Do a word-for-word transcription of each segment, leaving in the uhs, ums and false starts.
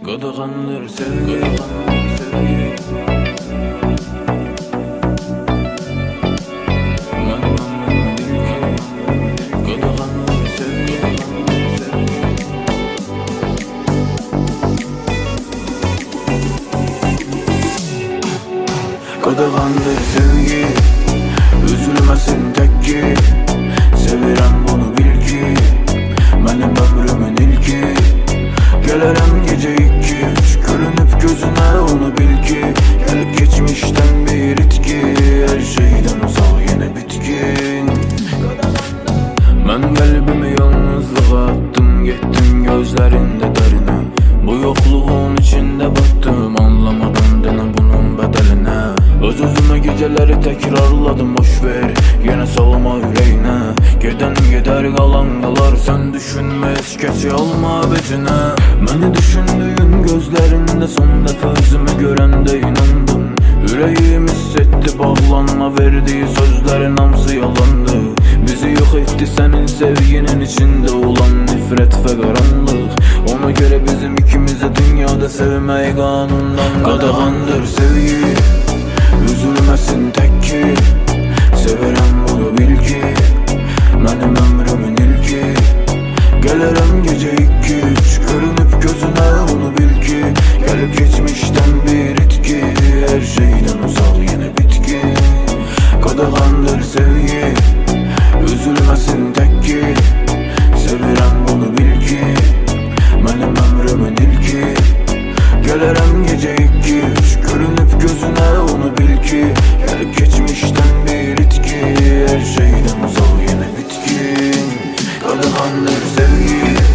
Qadağandır sevgi, qadağandır sevgi. Mənim ömrümün ilki, qadağandır sevgi, qadağandır sevgi. Qadağandır sevgi, üzülməsin tək ki. Sevirəm bunu bil ki, mənim ömrümün ilki. Gələrəm gecə iki üç, görünüb gözünə onu bil ki. Gəlib geçmişdən bir itki, hər şeydən uzaq yenə bitkin. Mən qəlbimi yalnızlığa attım, getdim gözlərində dərinə. Bu yoxluğun içində batdım, anlamadım denə bunun bədəlinə. Öz özümə gecələri təkrarladım, boş ver, yenə salma ürəyinə. Gedən gedər, qalan qalar, sən düşünmə, heç kəs alma becinə. Məni düşündüyün gözlərində son dəfə özümü görəndə inandım. Ürəyim hiss etdi, bağlanma verdiyi sözlərin hamısı yalandı. Bizi yox etdi sənin sevginin içində olan nifrət və qaranlıq. Ona görə bizim ikimizə dünyada sevmək qanundan. Qadağandır sevgi, üzülməsin tək ki. Severəm bunu bil ki, mənim ömrümün ilki. Gələrəm gecə iki üç, görünüb gözünə onu bil ki. Gəlib geçmişdən bir itki, hər şeydən uzaq yenə bitkin. Qadağandır sevgi, üzülməsin tək ki. Sevirəm bunu bil ki, mənim ömrümün ilki. Gələrəm gecə iki üç, görünüb gözünə onu bil ki. Gəlib geçmişdən bir itki, hər şeydən uzaq yenə bitkin. Qadağandır sevgi.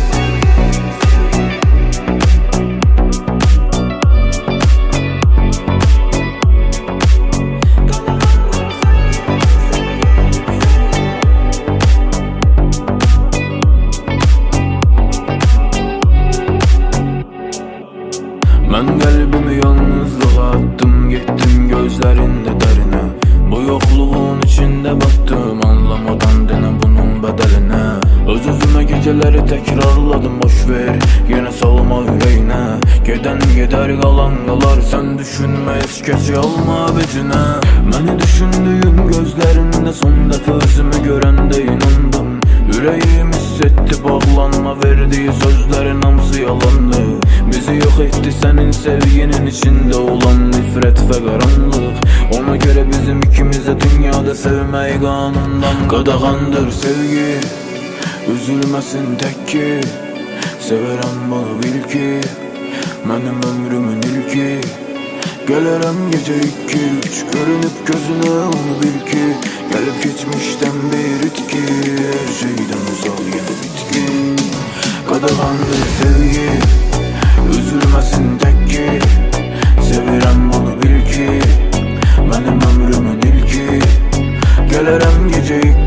Mən qəlbimi yalnızlığa attım, getdim gözlərində dərinə. Bu yoxluğun içində batdım, anlamadan denə bunun bədəlinə. Öz özümə gecələri təkrarladım, boş ver, yenə salma ürəyinə. Gedən gedər, qalan qalar, sən düşünmə, heç kəs alma becinə. Məni düşündüyün gözlərində son dəfə özümü görəndə inandım. Ürəyim hiss etdi, bağlanma verdiyi sözlərin hamısı yalandı. Bizi yox etdi sənin sevginin içində olan nifrət və qaranlıq. Ona görə bizim ikimizə dünyada sevmək qanundan. Qadağandır sevgi, üzülməsin tək ki. Severəm bunu bil ki, mənim ömrümün ilki. Gələrəm gecə iki üç, görünüb gözünə onu bil ki. Gəlib geçmişdən bir itki, hər şeydən uzaq yenə bitkin. Qadağandır sevgi, üzülməsin tək ki. Sevirəm bunu bil ki, mənim ömrümün ilki. Gələrəm gecə iki